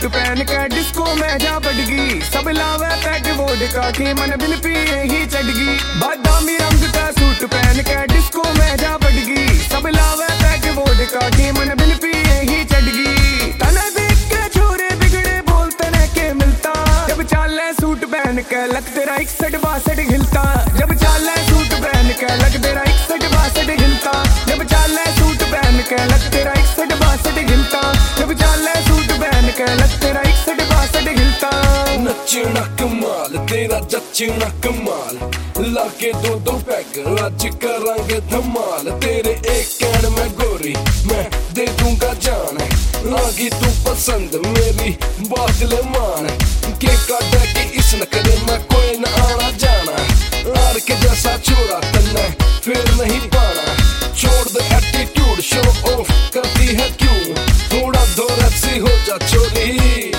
पहन के डिस्को में जा बढ़गी। सब लावे पैक वोडका के मन बिन पिए ही चढ़गी। बादामी रंग का सूट पहन के डिस्को में जा बढ़गी। सब लावे पैक वोडका के मन बिन पिए ही चढ़गी। तना देख के छोरे बिगड़े बोलते न के मिलता। जब चाले सूट पहन के लग तेरा 61-62 हिलता। जब चाले सूट पहन के लग तेरा 61-62 हिलता। जब चाले सूट पहन के लग तेरा 61-62 हिलता। जब चाले सूट पहन के लग तेरा 61-62 हिलता। नचना कमाल तेरा जचना कमाल, लाके दो पैग आज करांगे धमाल। तेरे एक कैन में गोरी मैं दे दूंगा जान। आगी तू पसंद मेरी बात ले मान। के काटा की इस नखरे में कोई न आना जाना। आर के जैसा छोरा तन्ने फिर नहीं पाना। छोड़ दे एटीट्यूड शो ऑफ करती है क्यों। थोड़ा दौलत सी हो जा चोरी,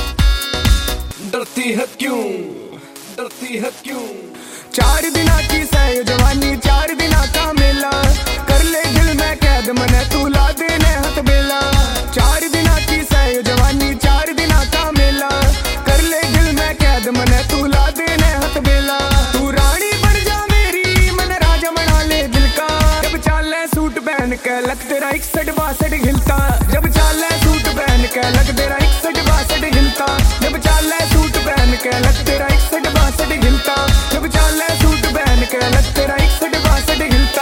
डरती है क्यों, डरती है क्यों। 4 दिना की सह जवानी 4 दिना का मेला। कर ले दिल में कैद मने तू ला देने हथ बेला। 4 दिना की सह जवानी 4 दिना का मेला। कर ले दिल में कैद मने तू ला देने हथ बेला। तू रानी बन जा मेरी मन राजा बना ले दिल का। जब चाले सूट पहन के लग तेरा 61-62 हिलता। जब चाले सूट पहन के लग तेरा 61-62 हिलता। जब चाले सूट पहन के लग तेरा 61-62 हिलता। जब चाले सूट पहन के लग तेरा 61-62 हिलता।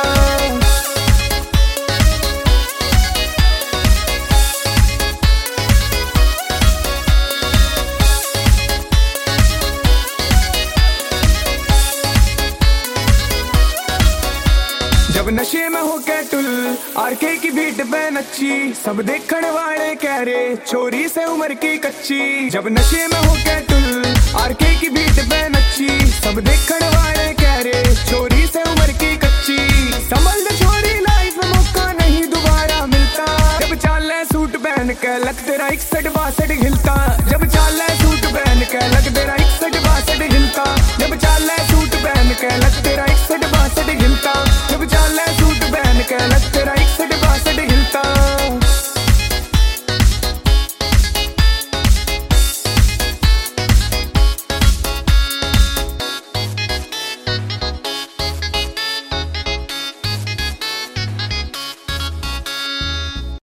जब नशे में हो के टुल आरके की बीट पे नच्ची। सब देखने वाले कह रहे छोरी से उम्र की कच्ची। जब नशे में हो के टुल आरके की बीट पे नच्ची। सब देखने वाले कह रहे छोरी से उम्र की कच्ची। संभल दे छोरी लाइफ में मौका नहीं दोबारा मिलता। जब चाले सूट पहन के लग तेरा 61-62 हिलता। जब चाले सूट पहन के लग तेरा 61-62 हिलता। जब चाले सूट पहन के लग तेरा 61-62 हिलता। जब चाले सूट पहन के लग तेरा